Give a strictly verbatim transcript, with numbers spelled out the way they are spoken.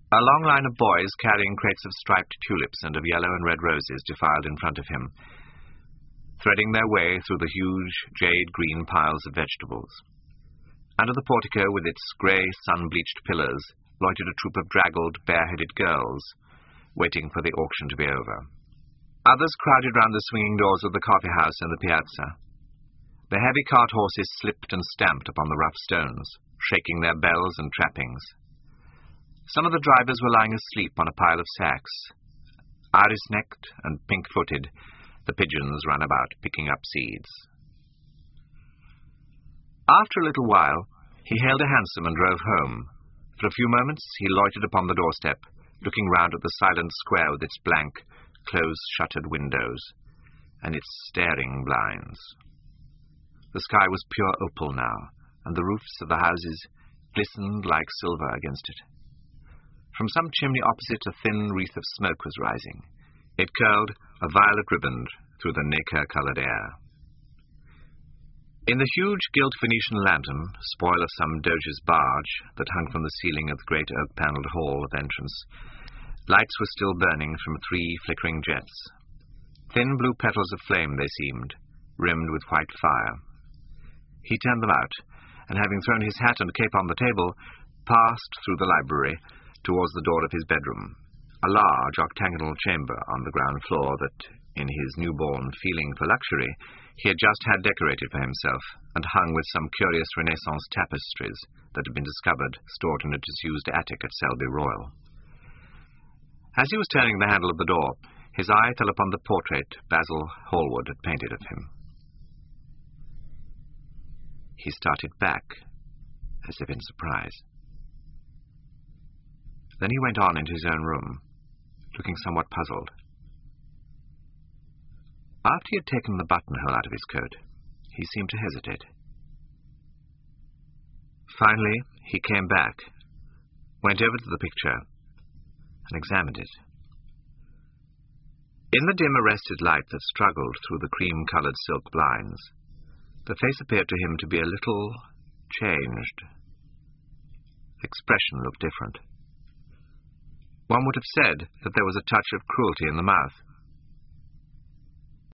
A long line of boys carrying crates of striped tulips and of yellow and red roses defiled in front of him, threading their way through the huge jade-green piles of vegetables. Under the portico with its grey, sun-bleached pillars loitered a troop of draggled, bare-headed girls, waiting for the auction to be over. Others crowded round the swinging doors of the coffee-house and the piazza. The heavy cart horses slipped and stamped upon the rough stones, shaking their bells and trappings. Some of the drivers were lying asleep on a pile of sacks. Iris-necked and pink-footed, the pigeons ran about, picking up seeds. After a little while, he hailed a hansom and drove home. For a few moments he loitered upon the doorstep, looking round at the silent square with its blank, close-shuttered windows, and its staring blinds. The sky was pure opal now, and the roofs of the houses glistened like silver against it. From some chimney opposite a thin wreath of smoke was rising. It curled, a violet riband, through the nacre-coloured air. In the huge gilt Venetian lantern, spoil of some doge's barge, that hung from the ceiling of the great oak-panelled hall of entrance, lights were still burning from three flickering jets. Thin blue petals of flame they seemed, rimmed with white fire. He turned them out, and having thrown his hat and cape on the table, passed through the library towards the door of his bedroom, a large octagonal chamber on the ground floor that, in his newborn feeling for luxury, he had just had decorated for himself, and hung with some curious Renaissance tapestries that had been discovered stored in a disused attic at Selby Royal. As he was turning the handle of the door, his eye fell upon the portrait Basil Hallward had painted of him. He started back, as if in surprise. Then he went on into his own room, looking somewhat puzzled. After he had taken the buttonhole out of his coat, he seemed to hesitate. Finally, he came back, went over to the picture, and examined it. In the dim arrested light that struggled through the cream-coloured silk blinds, the face appeared to him to be a little changed. The expression looked different. One would have said that there was a touch of cruelty in the mouth.